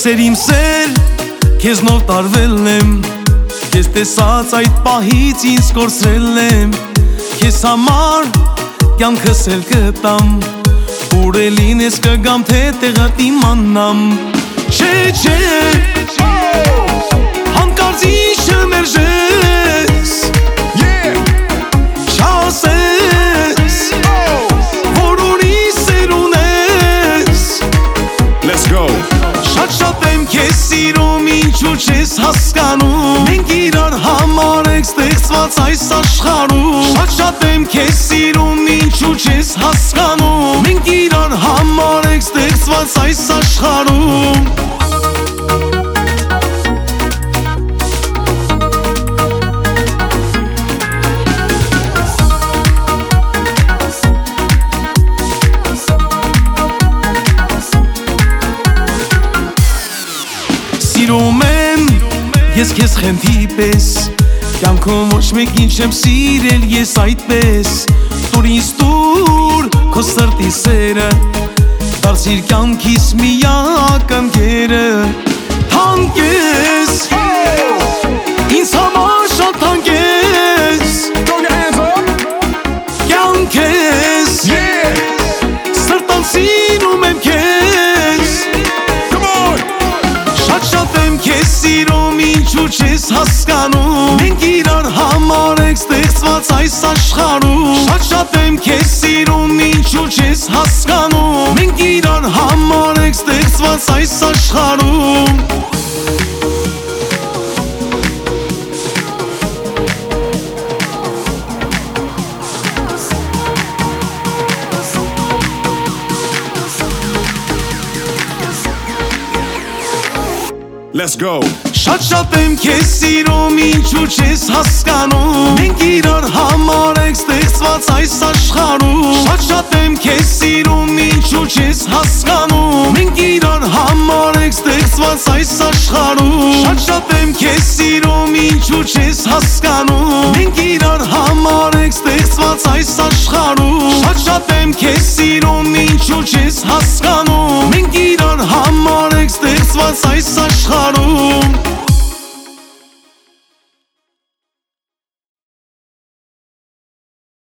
Սեր իմ սեր, քեզնով տարվել եմ, քեզ տեսած այդ պահից ինձ կորցրել եմ, քեզ համար կյանքս էլ կտամ, ուր է լինես կգամ թե տեղդ իմանամ, չէ, հանկարծ ինչ մերժես, չասես, որ ուրիշ սեր ունես, Let's go. Շատ եմ քեզ սիրում, ինչու չես հասկանում, մենք իրար համար ենք ստեղծված այս աշխարհում, Շատ եմ քեզ սիրում, ինչու չես հասկանում, մենք իրար համար ենք ստեղծված այս աշխարհում Սիրում եմ, ես քեզ խենթի պես, կյանքում ոչ մեկին չեմ սիրել ես այդպես, Տուր ինձ տուր քո սրտի սերը, դարձիր կյանքիս միակ ընկերը, Թանկ ես, ինձ համար շատ թանկ ես, Կյանք ես, սրտան սիրում եմ քեզ, Շատ եմ քեզ սիրում, ինչու չես հասկանում, մենք իրար համար ենք ստեղծված այս աշխարհում, Շատ եմ քեզ սիրում, ինչու չես հասկանում, մենք իրար համար ենք ստեղծված այս աշխարհում Let's go. Շատ եմ քեզ սիրում, ինչու չես հասկանում, մենք իրար համար ենք ստեղծված այս աշխարհում, Շատ եմ քեզ սիրում, ինչու չես հասկանում, մենք իրար համար ենք ստեղծված այս աշխարհում, Շատ եմ քեզ սիրում, ինչու չես հասկանում, մենք իրար համար ենք ստեղծված այս աշխարհում, Շատ եմ քեզ սիրում, ինչու չես հասկանում, մենք իրար համար ենք ստեղծված այս աշխարհում